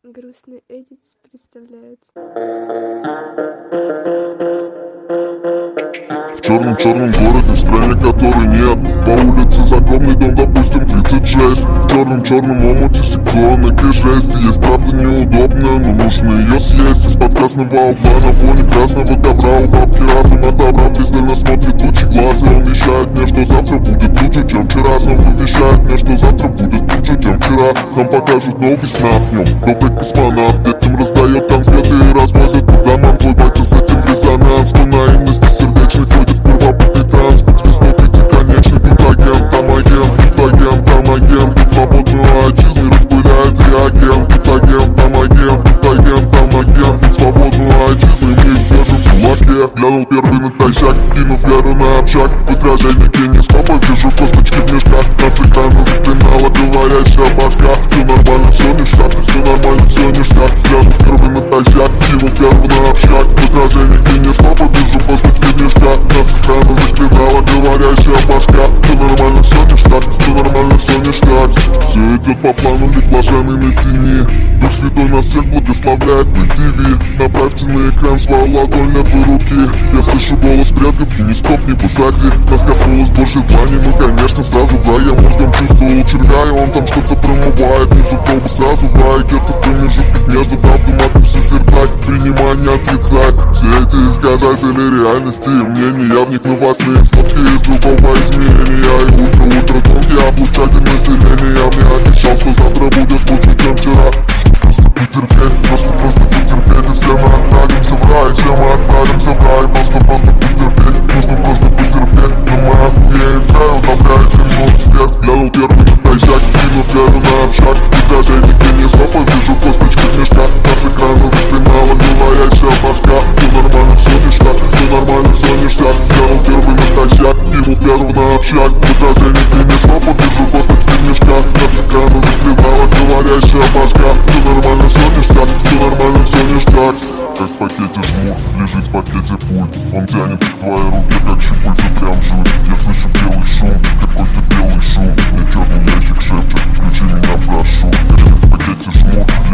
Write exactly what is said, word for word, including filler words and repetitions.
Грустный Эдитс представляет. В черном-черном городе, в стране которой нет. По улице загромный дом, допустим, тридцать шесть. В черном-черном омуте секционной жести. Есть правда неудобная, но нужно ее съесть. Из-под красного угла на фоне красного ковра у бабки разум отобрав, пристально смотрит лучи глаз. И он вещает мне, что завтра будет лучше, чем вчера. Снова вещает мне, что завтра будет лучше, чем вчера. Нам покажут новый сна в нем. Добрый космонавт детям раздает конфеты и развозит по домам. Твой батя с этим резонанс, но наивности сердечной ходит в первобытный транс. Под звездой пятиконечный, тут агент, там агент, тут агент, там агент. Тут свободную отчизну распыляет реагент. Тут агент, там агент, тут агент, там агент. Тут свободную отчизну, и мы их держим в кулаке. Глянул первый на тайсяк, кинув веру на общак. В отраженнике не стопа, вижу косточки в мешках. Нас экрана заклинала говорящая башка. Все нормально, все ништяк, все нормально, все ништяк. Глянул первый на тайсяк, кинув веру на общак. В отраженнике не стопа, вижу косточки в мешках. Нас экрана заклинала говорящая башка. Все нормально, все ништяк, все нормально, все ништяк. Все идет по плану, ведь блаженный на тени. Дух Святой нас всех благословляет на ТВ. Направьте на экран свою ладонь левой руки. Я слышу голос предков, кинескоп не посади. Нас коснулось больше длани, мы конечно сразу в рай. Я мозгом чувствовал червя, и он там что-то промывает. Внизу колбы сразу в рай, где-то в промежутках между правду матом все сердца. Принимай, не отрицай. Все эти искажатели реальности и мнений. Я в них новостные сводки из другого измерения. И утро-утро тонкий облучатель населения. Я мне обещал, что завтра будет лучше, чем вчера. Просто потерпеть, просто-просто потерпеть. И все мы отправимся в рай, все мы отправимся в рай. Просто-просто потерпеть, нужно просто потерпеть. Но мы охуеем в край, удобряя земной цвет. Глянул первый на тайсяк, кинув веру на общак. В отраженнике не стопа, вижу косточки в мешках. Нас экрана заклинала говорящая башка. Все нормально, все ништяк, все нормально, все ништяк. Глянул первый на тайсяк, кинув веру на общак. В отраженнике не стопа, вижу косточки в мешках. Нас экрана заклинала говорящая башка. Все нормально, все ништяк, все нормально, все ништяк. Как в пакете жмут, лежит в пакете пульт. Он тянет к твоей руке, как щупальца прям жуть. Я слышу белый шум, какой-то белый шум. Мне черный ящик шепчет, включи меня, прошу. Как в пакете жмут,